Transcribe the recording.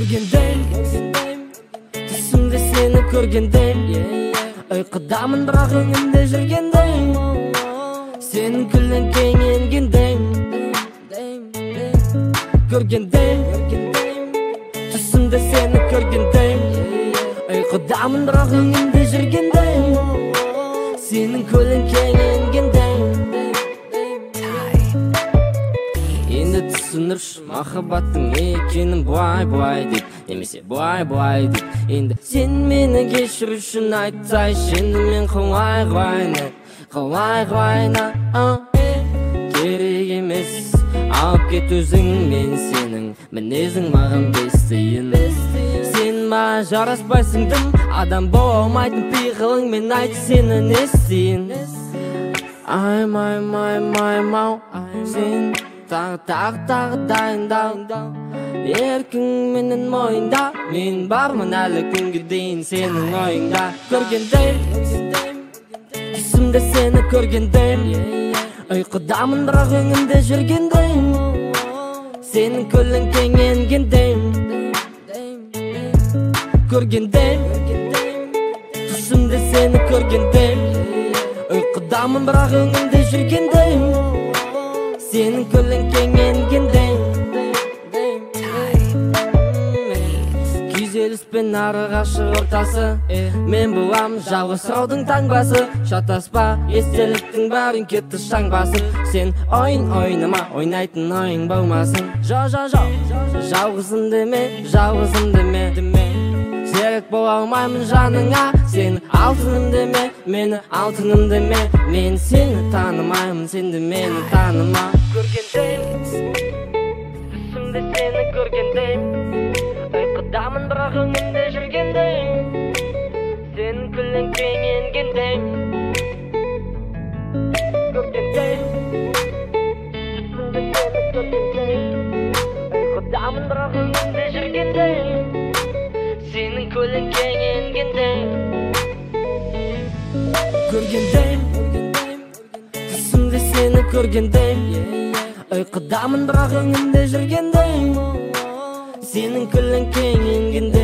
Көргендей, түсімде сені көргендей, ұйқыдамын бірақ өңімде жүргендей, сенің күлің кеңенгендей. Көргендей, түсімде сені көргендей, ұйқыдамын бірақ өңімде жүргендей, сенің күлің кеңенгендей. Енді түсінірші махаббаттың екенін бұлай деп, немесе бұлай деп. Енді сен мені кешір үшін айтсайшы, енді мен қалай керек емес. Алып кет өзің, мен сенің мінезің маған бестейін. Сен маған жараспайсың дым, адам болмайтын пиғылың, мен айт сені не істейін. Аймау, сен тағы дайындал, еркің менің мойында, мен бармын әлі күнге дейін сенің ойыңда. Көргендей, түсімде сені көргендей, ұйқыдамын бірақ өңімде жүргендей, сенің күлің кеңенгендей. Көргендей, түсімде сені көргендей, ұйқыдамын бірақ өңімде жүргендей, сенің күлің кеңенгендей. Күйзеліспен ары ғашық ортасы, мен боламын жалғыз сұраудың таңбасы. Шатаспа, естеліктің бәрін кетті шаң басып. Сен ойнама, ойнайтын ойың болмасын. Жалғызым деме, серік бола алмаймын жаныңа. Сен алтыным деме, мені алтыным деме. Мен сені танымаймын, сен де мені таныма. Көргендей, түсімде сені көргендей, ұйқыдамын бірақ өңімде жүргендей, сенің күлің кеңенгендей. Көргендей, түсімде сені көргендей, ұйқыдамын бірақ өңімде жүргендей, сенің күлің кеңенгендей. Көргендей, түсімде сені көргендей, ұйқыдамын бірақ өңімде жүргендей, сенің күлің кеңенгендей.